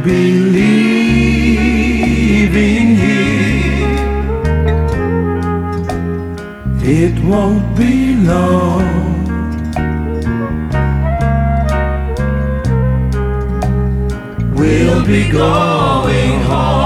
be leaving here. It won't be long. We'll be going home.